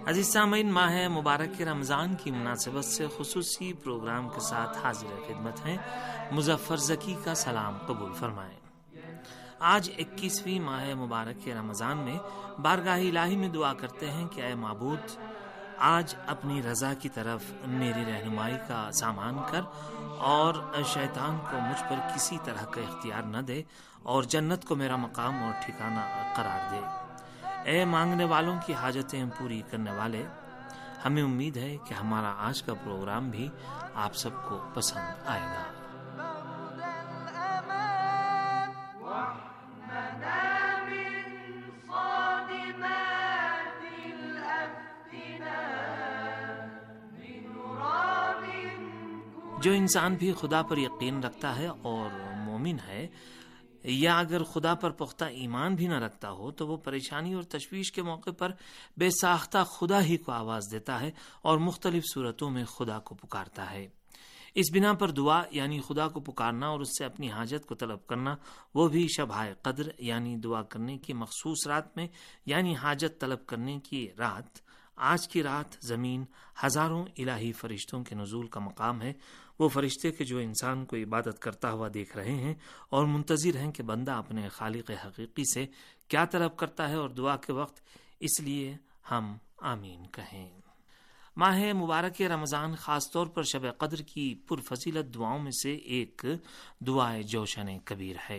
عزیز سامعین، ماہ مبارک رمضان کی مناسبت سے خصوصی پروگرام کے ساتھ حاضر خدمت ہیں۔ مظفر ذکی کا سلام قبول فرمائیں۔ آج 21ویں ماہ مبارک رمضان میں بارگاہ الہی میں دعا کرتے ہیں کہ اے معبود، آج اپنی رضا کی طرف میری رہنمائی کا سامان کر اور شیطان کو مجھ پر کسی طرح کا اختیار نہ دے اور جنت کو میرا مقام اور ٹھکانہ قرار دے۔ اے مانگنے والوں کی حاجتیں پوری کرنے والے، ہمیں امید ہے کہ ہمارا آج کا پروگرام بھی آپ سب کو پسند آئے گا۔ جو انسان بھی خدا پر یقین رکھتا ہے اور مومن ہے، یا اگر خدا پر پختہ ایمان بھی نہ رکھتا ہو، تو وہ پریشانی اور تشویش کے موقع پر بے ساختہ خدا ہی کو آواز دیتا ہے اور مختلف صورتوں میں خدا کو پکارتا ہے۔ اس بنا پر دعا یعنی خدا کو پکارنا اور اس سے اپنی حاجت کو طلب کرنا، وہ بھی شبۂ قدر یعنی دعا کرنے کی مخصوص رات میں، یعنی حاجت طلب کرنے کی رات۔ آج کی رات زمین ہزاروں الہی فرشتوں کے نزول کا مقام ہے، وہ فرشتے کہ جو انسان کو عبادت کرتا ہوا دیکھ رہے ہیں اور منتظر ہیں کہ بندہ اپنے خالق حقیقی سے کیا طلب کرتا ہے، اور دعا کے وقت اس لیے ہم آمین کہیں۔ ماہ مبارک رمضان خاص طور پر شب قدر کی پرفضیلت دعاؤں میں سے ایک دعائے جوشن کبیر ہے۔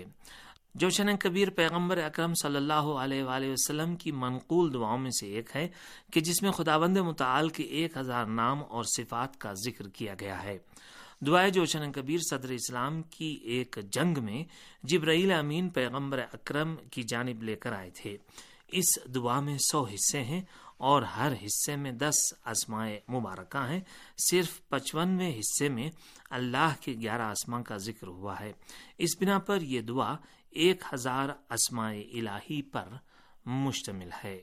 جوشن کبیر پیغمبر اکرم صلی اللہ علیہ وآلہ وسلم کی منقول دعاؤں میں سے ایک ہے کہ جس میں خداوند متعال کے 1000 نام اور صفات کا ذکر کیا گیا ہے۔ دعائے جوشن کبیر صدر اسلام کی ایک جنگ میں جبرائیل امین پیغمبر اکرم کی جانب لے کر آئے تھے۔ اس دعا میں 100 حصے ہیں اور ہر حصے میں 10 اسماء مبارکہ ہیں۔ صرف 55ویں حصے میں اللہ کے 11 اسماء کا ذکر ہوا ہے۔ اس بنا پر یہ دعا 1000 اسماء الہی پر مشتمل ہے۔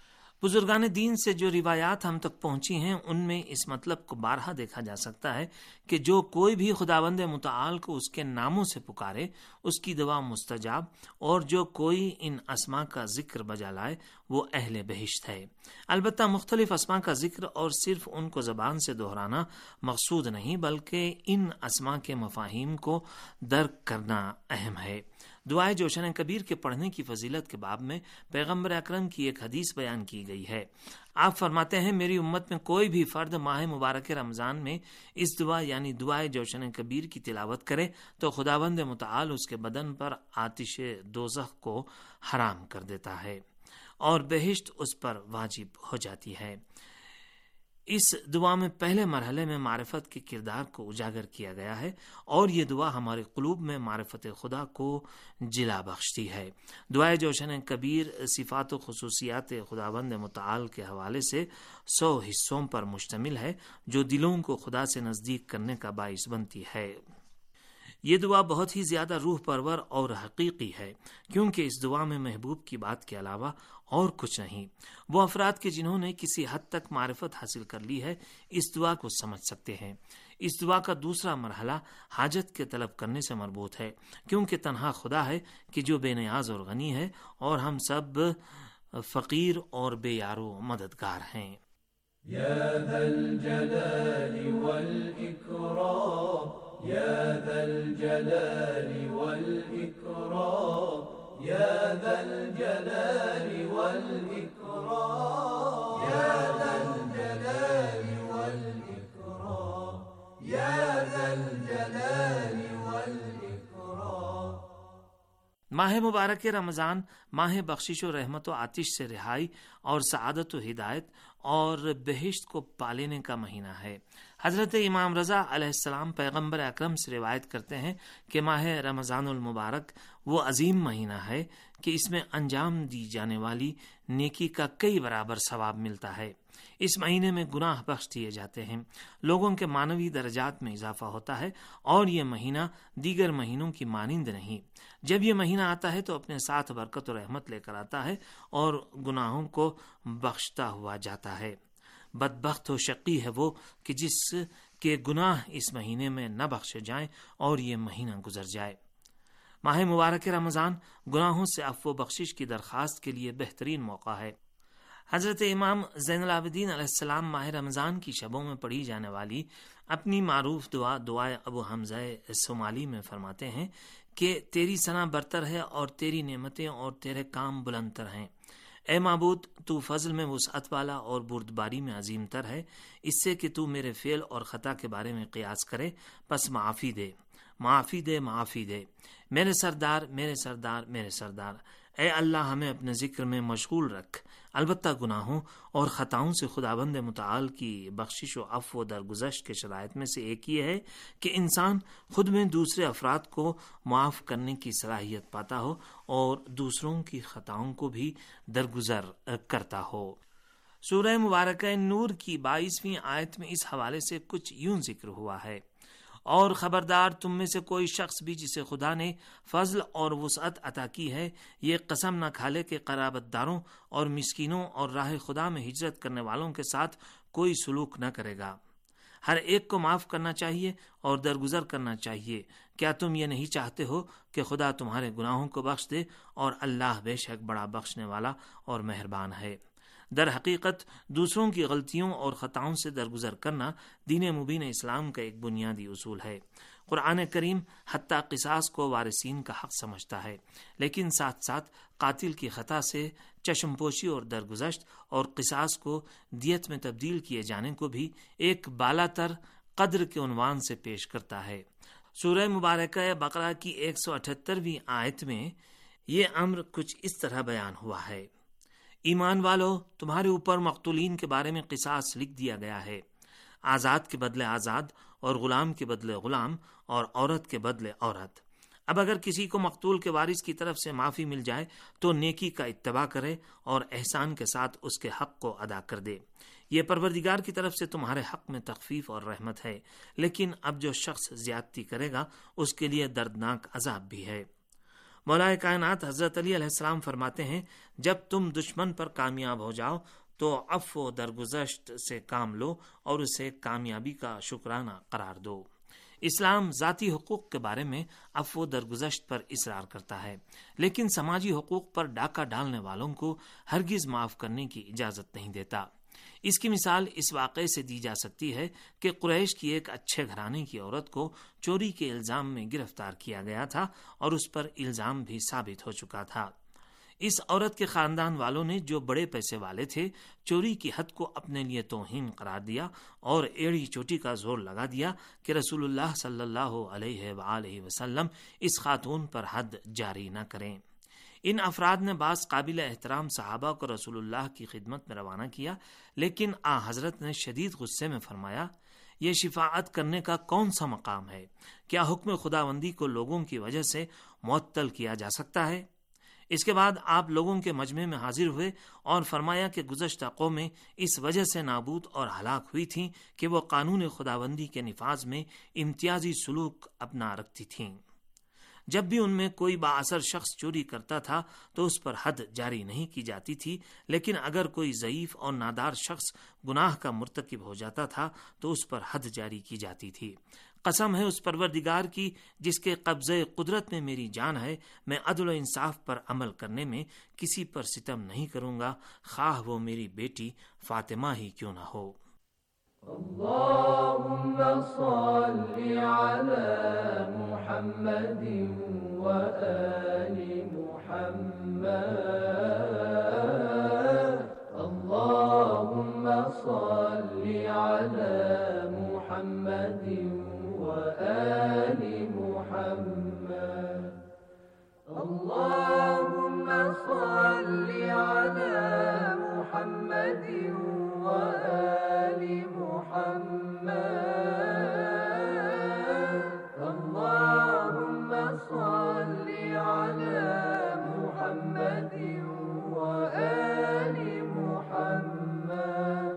بزرگان دین سے جو روایات ہم تک پہنچی ہیں ان میں اس مطلب کو بارہا دیکھا جا سکتا ہے کہ جو کوئی بھی خداوند متعال کو اس کے ناموں سے پکارے اس کی دعا مستجاب، اور جو کوئی ان اسماء کا ذکر بجا لائے وہ اہل بہشت ہے۔ البتہ مختلف اسماء کا ذکر اور صرف ان کو زبان سے دہرانا مقصود نہیں، بلکہ ان اسماء کے مفاہیم کو درک کرنا اہم ہے۔ دعائے جوشن کبیر کے پڑھنے کی فضیلت کے باب میں پیغمبر اکرم کی ایک حدیث بیان کی گئی ہے۔ آپ فرماتے ہیں، میری امت میں کوئی بھی فرد ماہ مبارک رمضان میں اس دعا یعنی دعائے جوشن کبیر کی تلاوت کرے تو خداوند متعال اس کے بدن پر آتش دوزخ کو حرام کر دیتا ہے اور بہشت اس پر واجب ہو جاتی ہے۔ اس دعا میں پہلے مرحلے میں معرفت کے کردار کو اجاگر کیا گیا ہے اور یہ دعا ہمارے قلوب میں معرفت خدا کو جلا بخشتی ہے۔ دعائے جوشن کبیر صفات و خصوصیات خداوند متعال کے حوالے سے 100 حصوں پر مشتمل ہے جو دلوں کو خدا سے نزدیک کرنے کا باعث بنتی ہے۔ یہ دعا بہت ہی زیادہ روح پرور اور حقیقی ہے، کیونکہ اس دعا میں محبوب کی بات کے علاوہ اور کچھ نہیں۔ وہ افراد کے جنہوں نے کسی حد تک معرفت حاصل کر لی ہے اس دعا کو سمجھ سکتے ہیں۔ اس دعا کا دوسرا مرحلہ حاجت کے طلب کرنے سے مربوط ہے، کیونکہ تنہا خدا ہے کہ جو بے نیاز اور غنی ہے اور ہم سب فقیر اور بے یار و مددگار ہیں۔ یا ذا الجلال والإکرام، یا ذا الجلال والإکرام، یا ذا الجلال والإکرام، یا ذا الجلال والإکرام، یا ذا الجلال والإکرام۔ ماہ مبارک رمضان ماہ بخشش و رحمت و آتش سے رہائی اور سعادت و ہدایت اور بہشت کو پالینے کا مہینہ ہے۔ حضرت امام رضا علیہ السلام پیغمبر اکرم سے روایت کرتے ہیں کہ ماہ رمضان المبارک وہ عظیم مہینہ ہے کہ اس میں انجام دی جانے والی نیکی کا کئی برابر ثواب ملتا ہے۔ اس مہینے میں گناہ بخش دیے جاتے ہیں، لوگوں کے معنوی درجات میں اضافہ ہوتا ہے، اور یہ مہینہ دیگر مہینوں کی مانند نہیں۔ جب یہ مہینہ آتا ہے تو اپنے ساتھ برکت و رحمت لے کر آتا ہے اور گناہوں کو بخشتا ہوا جاتا ہے۔ بدبخت و شقی ہے وہ کہ جس کے گناہ اس مہینے میں نہ بخشے جائیں اور یہ مہینہ گزر جائے۔ ماہ مبارک رمضان گناہوں سے عفو و بخشش کی درخواست کے لیے بہترین موقع ہے۔ حضرت امام زین العابدین علیہ السلام ماہ رمضان کی شبوں میں پڑھی جانے والی اپنی معروف دعائے ابو حمزہ صومالی میں فرماتے ہیں کہ تیری ثنا برتر ہے اور تیری نعمتیں اور تیرے کام بلند تر ہیں۔ اے معبود، تو فضل میں وسعت والا اور بردباری میں عظیم تر ہے، اس سے کہ تو میرے فعل اور خطا کے بارے میں قیاس کرے، پس معافی دے، معافی دے، معافی دے۔ میرے سردار، میرے سردار، میرے سردار، اے اللہ ہمیں اپنے ذکر میں مشغول رکھ۔ البتہ گناہوں اور خطاؤں سے خداوند متعال کی بخشش و عفو و درگزشت کے شرائط میں سے ایک یہ ہے کہ انسان خود میں دوسرے افراد کو معاف کرنے کی صلاحیت پاتا ہو اور دوسروں کی خطاؤں کو بھی درگزر کرتا ہو۔ سورہ مبارکہ نور کی 22ویں آیت میں اس حوالے سے کچھ یوں ذکر ہوا ہے: اور خبردار تم میں سے کوئی شخص بھی جسے خدا نے فضل اور وسعت عطا کی ہے یہ قسم نہ کھا لے کہ قرابت داروں اور مسکینوں اور راہ خدا میں ہجرت کرنے والوں کے ساتھ کوئی سلوک نہ کرے گا۔ ہر ایک کو معاف کرنا چاہیے اور درگزر کرنا چاہیے۔ کیا تم یہ نہیں چاہتے ہو کہ خدا تمہارے گناہوں کو بخش دے؟ اور اللہ بے شک بڑا بخشنے والا اور مہربان ہے۔ در حقیقت دوسروں کی غلطیوں اور خطاؤں سے درگزر کرنا دین مبین اسلام کا ایک بنیادی اصول ہے۔ قرآن کریم حتیٰ قصاص کو وارثین کا حق سمجھتا ہے، لیکن ساتھ ساتھ قاتل کی خطا سے چشم پوشی اور درگزشت اور قصاص کو دیت میں تبدیل کیے جانے کو بھی ایک بالاتر قدر کے عنوان سے پیش کرتا ہے۔ سورہ مبارکہ بقرہ کی 178ویں آیت میں یہ امر کچھ اس طرح بیان ہوا ہے: ایمان والو، تمہارے اوپر مقتولین کے بارے میں قصاص لکھ دیا گیا ہے، آزاد کے بدلے آزاد اور غلام کے بدلے غلام اور عورت کے بدلے عورت۔ اب اگر کسی کو مقتول کے وارث کی طرف سے معافی مل جائے تو نیکی کا اتباع کرے اور احسان کے ساتھ اس کے حق کو ادا کر دے۔ یہ پروردگار کی طرف سے تمہارے حق میں تخفیف اور رحمت ہے، لیکن اب جو شخص زیادتی کرے گا اس کے لیے دردناک عذاب بھی ہے۔ مولا کائنات حضرت علی علیہ السلام فرماتے ہیں: جب تم دشمن پر کامیاب ہو جاؤ تو عفو و درگزشت سے کام لو اور اسے کامیابی کا شکرانہ قرار دو۔ اسلام ذاتی حقوق کے بارے میں عفو و درگزشت پر اصرار کرتا ہے، لیکن سماجی حقوق پر ڈاکہ ڈالنے والوں کو ہرگز معاف کرنے کی اجازت نہیں دیتا۔ اس کی مثال اس واقعے سے دی جا سکتی ہے کہ قریش کی ایک اچھے گھرانے کی عورت کو چوری کے الزام میں گرفتار کیا گیا تھا اور اس پر الزام بھی ثابت ہو چکا تھا۔ اس عورت کے خاندان والوں نے، جو بڑے پیسے والے تھے، چوری کی حد کو اپنے لیے توہین قرار دیا اور ایڑی چوٹی کا زور لگا دیا کہ رسول اللہ صلی اللہ علیہ وآلہ وسلم اس خاتون پر حد جاری نہ کریں۔ ان افراد نے بعض قابل احترام صحابہ کو رسول اللہ کی خدمت میں روانہ کیا، لیکن حضرت نے شدید غصے میں فرمایا: یہ شفاعت کرنے کا کون سا مقام ہے؟ کیا حکم خداوندی کو لوگوں کی وجہ سے معطل کیا جا سکتا ہے؟ اس کے بعد آپ لوگوں کے مجمع میں حاضر ہوئے اور فرمایا کہ گزشتہ قومیں اس وجہ سے نابود اور ہلاک ہوئی تھیں کہ وہ قانون خداوندی کے نفاذ میں امتیازی سلوک اپنا رکھتی تھیں۔ جب بھی ان میں کوئی بااثر شخص چوری کرتا تھا تو اس پر حد جاری نہیں کی جاتی تھی، لیکن اگر کوئی ضعیف اور نادار شخص گناہ کا مرتکب ہو جاتا تھا تو اس پر حد جاری کی جاتی تھی۔ قسم ہے اس پروردگار کی جس کے قبضے قدرت میں میری جان ہے، میں عدل و انصاف پر عمل کرنے میں کسی پر ستم نہیں کروں گا، خواہ وہ میری بیٹی فاطمہ ہی کیوں نہ ہو۔ اللهم صل على محمد وآل محمد اللهم صل على محمد وآل محمد اللهم صل على محمد وآل محمد اللهم صل على محمد وآل محمد۔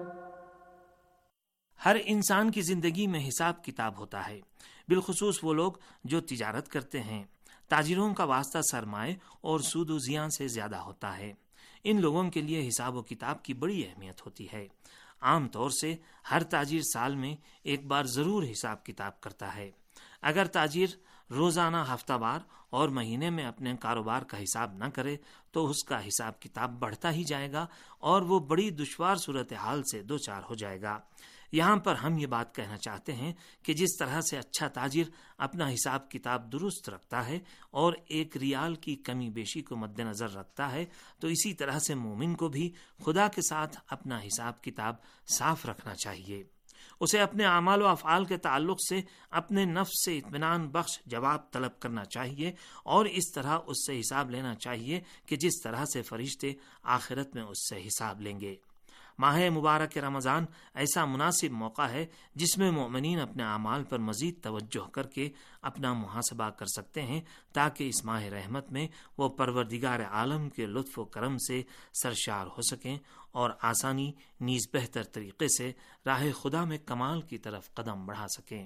ہر انسان کی زندگی میں حساب کتاب ہوتا ہے، بالخصوص وہ لوگ جو تجارت کرتے ہیں۔ تاجروں کا واسطہ سرمائے اور سود و زیاں سے زیادہ ہوتا ہے۔ ان لوگوں کے لیے حساب و کتاب کی بڑی اہمیت ہوتی ہے۔ عام طور سے ہر تاجر سال میں ایک بار ضرور حساب کتاب کرتا ہے۔ اگر تاجر روزانہ، ہفتہ وار اور مہینے میں اپنے کاروبار کا حساب نہ کرے تو اس کا حساب کتاب بڑھتا ہی جائے گا اور وہ بڑی دشوار صورتحال سے دوچار ہو جائے گا۔ یہاں پر ہم یہ بات کہنا چاہتے ہیں کہ جس طرح سے اچھا تاجر اپنا حساب کتاب درست رکھتا ہے اور ایک ریال کی کمی بیشی کو مد نظر رکھتا ہے، تو اسی طرح سے مومن کو بھی خدا کے ساتھ اپنا حساب کتاب صاف رکھنا چاہیے۔ اسے اپنے اعمال و افعال کے تعلق سے اپنے نفس سے اطمینان بخش جواب طلب کرنا چاہیے اور اس طرح اس سے حساب لینا چاہیے کہ جس طرح سے فرشتے آخرت میں اس سے حساب لیں گے۔ ماہ مبارک رمضان ایسا مناسب موقع ہے جس میں مومنین اپنے اعمال پر مزید توجہ کر کے اپنا محاسبہ کر سکتے ہیں تاکہ اس ماہ رحمت میں وہ پروردگار عالم کے لطف و کرم سے سرشار ہو سکیں اور آسانی نیز بہتر طریقے سے راہ خدا میں کمال کی طرف قدم بڑھا سکیں۔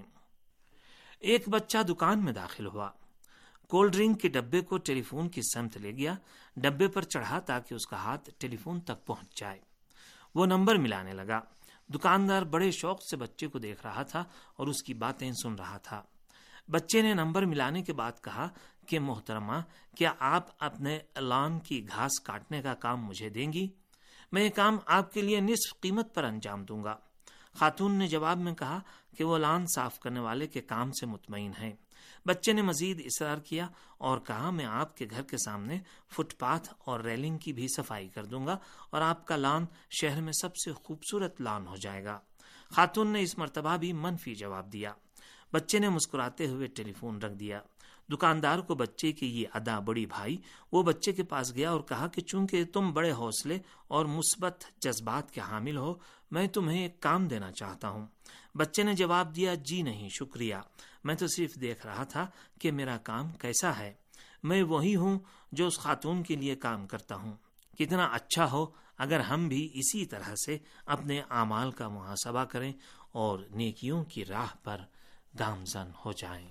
ایک بچہ دکان میں داخل ہوا، کولڈ ڈرنک کے ڈبے کو ٹیلی فون کی سمت لے گیا، ڈبے پر چڑھا تاکہ اس کا ہاتھ ٹیلی فون تک پہنچ جائے۔ وہ نمبر ملانے لگا۔ دکاندار بڑے شوق سے بچے کو دیکھ رہا تھا اور اس کی باتیں سن رہا تھا۔ بچے نے نمبر ملانے کے بعد کہا کہ محترمہ، کیا آپ اپنے لان کی گھاس کاٹنے کا کام مجھے دیں گی؟ میں یہ کام آپ کے لیے نصف قیمت پر انجام دوں گا۔ خاتون نے جواب میں کہا کہ وہ لان صاف کرنے والے کے کام سے مطمئن ہیں۔ بچے نے مزید اصرار کیا اور کہا میں آپ کے گھر کے سامنے فٹ پاتھ اور ریلنگ کی بھی صفائی کر دوں گا اور آپ کا لان شہر میں سب سے خوبصورت لان ہو جائے گا۔ خاتون نے اس مرتبہ بھی منفی جواب دیا۔ بچے نے مسکراتے ہوئے ٹیلی فون رکھ دیا۔ دکاندار کو بچے کی یہ ادا بڑی بھائی، وہ بچے کے پاس گیا اور کہا کہ چونکہ تم بڑے حوصلے اور مثبت جذبات کے حامل ہو، میں تمہیں ایک کام دینا چاہتا ہوں۔ بچے نے جواب دیا، جی نہیں شکریہ، میں تو صرف دیکھ رہا تھا کہ میرا کام کیسا ہے۔ میں وہی ہوں جو اس خاتون کے لیے کام کرتا ہوں۔ کتنا اچھا ہو اگر ہم بھی اسی طرح سے اپنے اعمال کا محاسبہ کریں اور نیکیوں کی راہ پر گامزن ہو جائیں۔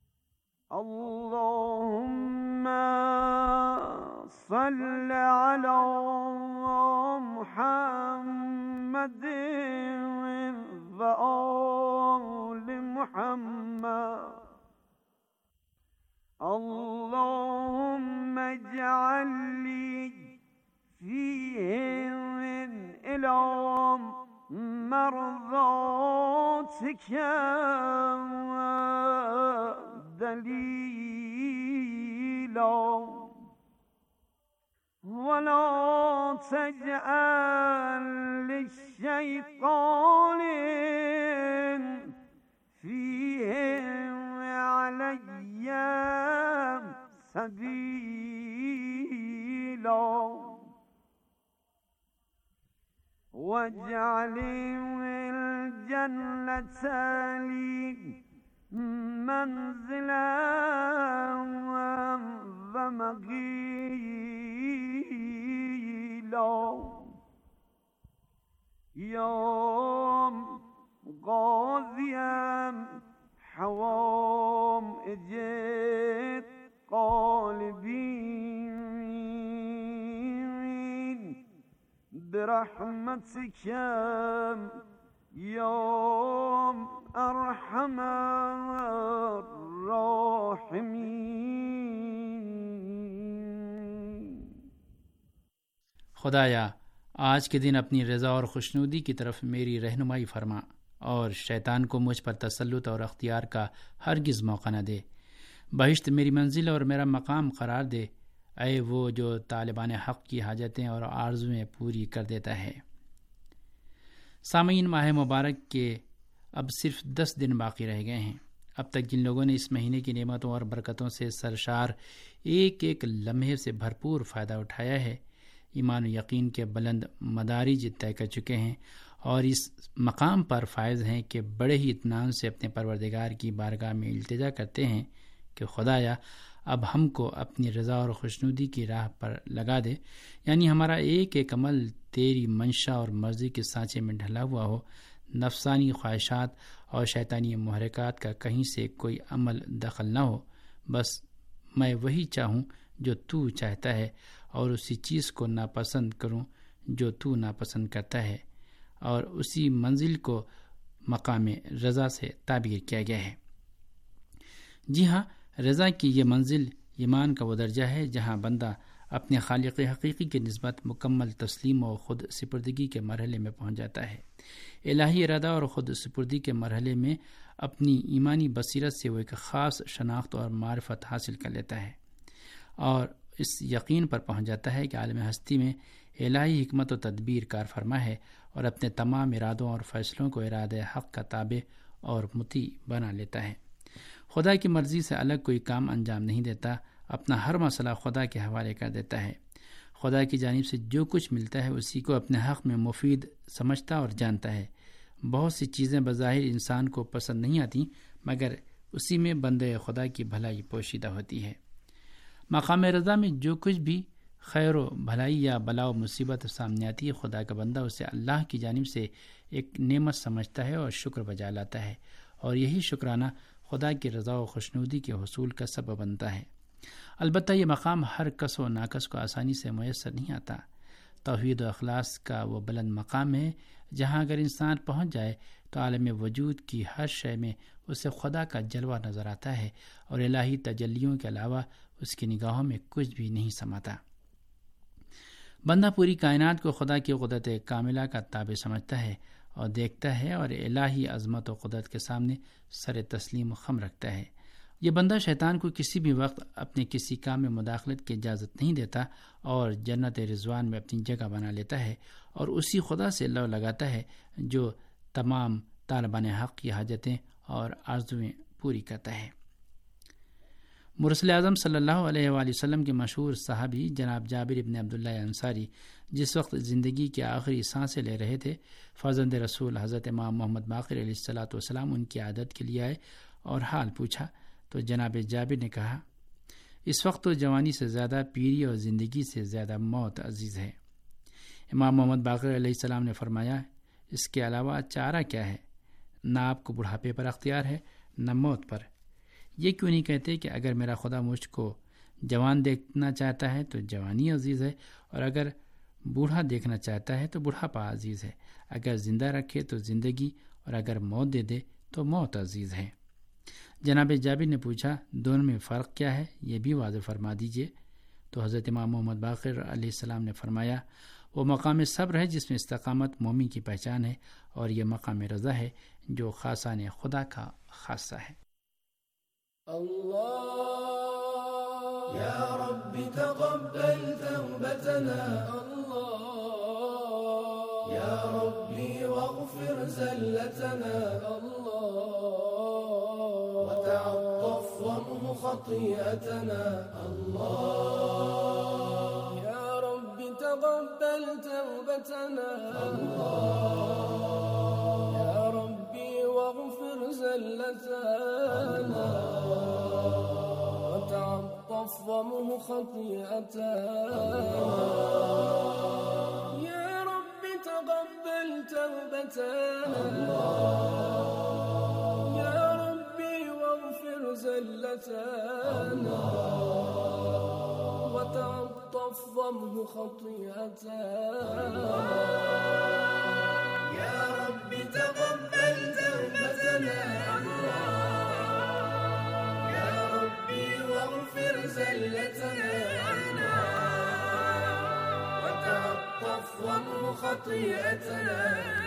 اللهم صل على محمد وآل محمد اللهم اجعل لي فيهم إلى مرضاتك دليلا ولا تجعل للشيطان فيهم علي سبيلا واجعل الجنة لي منزلا ومقيلا يا غازيا حوائج قلبي برحمتك يا ارحم الراحمين۔ خدایا آج کے دن اپنی رضا اور خوشنودی کی طرف میری رہنمائی فرما اور شیطان کو مجھ پر تسلط اور اختیار کا ہرگز موقع نہ دے۔ بہشت میری منزل اور میرا مقام قرار دے، اے وہ جو طالبان حق کی حاجتیں اور آرزویں پوری کر دیتا ہے۔ سامعین، ماہ مبارک کے اب صرف 10 دن باقی رہ گئے ہیں۔ اب تک جن لوگوں نے اس مہینے کی نعمتوں اور برکتوں سے سرشار ایک ایک لمحے سے بھرپور فائدہ اٹھایا ہے، ایمان و یقین کے بلند مدارج طے کر چکے ہیں اور اس مقام پر فائز ہیں کہ بڑے ہی اطمینان سے اپنے پروردگار کی بارگاہ میں التجا کرتے ہیں کہ خدایا اب ہم کو اپنی رضا اور خوشنودی کی راہ پر لگا دے، یعنی ہمارا ایک ایک عمل تیری منشا اور مرضی کے سانچے میں ڈھلا ہوا ہو، نفسانی خواہشات اور شیطانی محرکات کا کہیں سے کوئی عمل دخل نہ ہو۔ بس میں وہی چاہوں جو تو چاہتا ہے اور اسی چیز کو ناپسند کروں جو تو ناپسند کرتا ہے، اور اسی منزل کو مقام رضا سے تعبیر کیا گیا ہے۔ جی ہاں، رضا کی یہ منزل ایمان کا وہ درجہ ہے جہاں بندہ اپنے خالق حقیقی کی نسبت مکمل تسلیم و خود سپردگی کے مرحلے میں پہنچ جاتا ہے۔ الہی ارادہ اور خود سپردگی کے مرحلے میں اپنی ایمانی بصیرت سے وہ ایک خاص شناخت اور معرفت حاصل کر لیتا ہے اور اس یقین پر پہنچ جاتا ہے کہ عالم ہستی میں الہی حکمت و تدبیر کار فرما ہے اور اپنے تمام ارادوں اور فیصلوں کو ارادہ حق کا تابع اور مطیع بنا لیتا ہے۔ خدا کی مرضی سے الگ کوئی کام انجام نہیں دیتا، اپنا ہر مسئلہ خدا کے حوالے کر دیتا ہے۔ خدا کی جانب سے جو کچھ ملتا ہے اسی کو اپنے حق میں مفید سمجھتا اور جانتا ہے۔ بہت سی چیزیں بظاہر انسان کو پسند نہیں آتی، مگر اسی میں بندے خدا کی بھلائی پوشیدہ ہوتی ہے۔ مقام رضا میں جو کچھ بھی خیر و بھلائی یا بلا و مصیبت سامنے آتی ہے، خدا کا بندہ اسے اللہ کی جانب سے ایک نعمت سمجھتا ہے اور شکر بجا لاتا ہے، اور یہی شکرانہ خدا کی رضا و خوشنودی کے حصول کا سبب بنتا ہے۔ البتہ یہ مقام ہر کس و ناکس کو آسانی سے میسر نہیں آتا۔ توحید و اخلاص کا وہ بلند مقام ہے جہاں اگر انسان پہنچ جائے تو عالم وجود کی ہر شے میں اسے خدا کا جلوہ نظر آتا ہے اور الہی تجلیوں کے علاوہ اس کی نگاہوں میں کچھ بھی نہیں سماتا۔ بندہ پوری کائنات کو خدا کی قدرت کاملہ کا تابع سمجھتا ہے اور دیکھتا ہے اور الہی عظمت و قدرت کے سامنے سر تسلیم و خم رکھتا ہے۔ یہ بندہ شیطان کو کسی بھی وقت اپنے کسی کام میں مداخلت کی اجازت نہیں دیتا اور جنت رضوان میں اپنی جگہ بنا لیتا ہے اور اسی خدا سے لو لگاتا ہے جو تمام طالبان حق کی حاجتیں اور آرزویں پوری کرتا ہے۔ مرسل اعظم صلی اللہ علیہ وآلہ وسلم کے مشہور صحابی جناب جابر ابن عبداللہ انصاری جس وقت زندگی کی آخری سانسیں لے رہے تھے، فرزند رسول حضرت امام محمد باقر علیہ الصلوۃ والسلام ان کی عادت کے لیے آئے اور حال پوچھا تو جناب جابر نے کہا، اس وقت تو جوانی سے زیادہ پیری اور زندگی سے زیادہ موت عزیز ہے۔ امام محمد باقر علیہ السلام نے فرمایا، اس کے علاوہ چارہ کیا ہے؟ نہ آپ کو بڑھاپے پر اختیار ہے نہ موت پر۔ یہ کیوں نہیں کہتے کہ اگر میرا خدا مجھ کو جوان دیکھنا چاہتا ہے تو جوانی عزیز ہے، اور اگر بوڑھا دیکھنا چاہتا ہے تو بڑھاپا عزیز ہے، اگر زندہ رکھے تو زندگی، اور اگر موت دے دے تو موت عزیز ہے۔ جناب جابر نے پوچھا، دونوں میں فرق کیا ہے؟ یہ بھی واضح فرما دیجئے۔ تو حضرت امام محمد باقر علیہ السلام نے فرمایا، وہ مقام صبر ہے جس میں استقامت مومن کی پہچان ہے، اور یہ مقام رضا ہے جو خاصان خدا کا خاصہ ہے۔ اللہ یا رب تقبل توبتنا، اللہ یا ربی واغفر زلتنا، اللہ وتعطف وامح خطيئتنا، اللہ یا رب تقبل توبتنا، اللہ یا ربی واغفر زلتنا، وتعطف وامح خطيئتنا، يا رب تقبل توبتنا، يا ربي واغفر زلتنا، وتعطف وامح خطيئتنا، يا رب تقبل توبتنا، واغفر زلتنا، وتعطف وامح خطيئتنا،